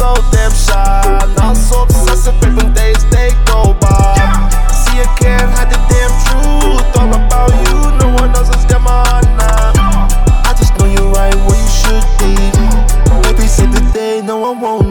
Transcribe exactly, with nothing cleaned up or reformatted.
so damn shy. Not so obsessive, even days they go by. See, I can't hide the damn truth. All about you, no one else has got my heart now. I just know you're right where you should be. Every single day, no, I won't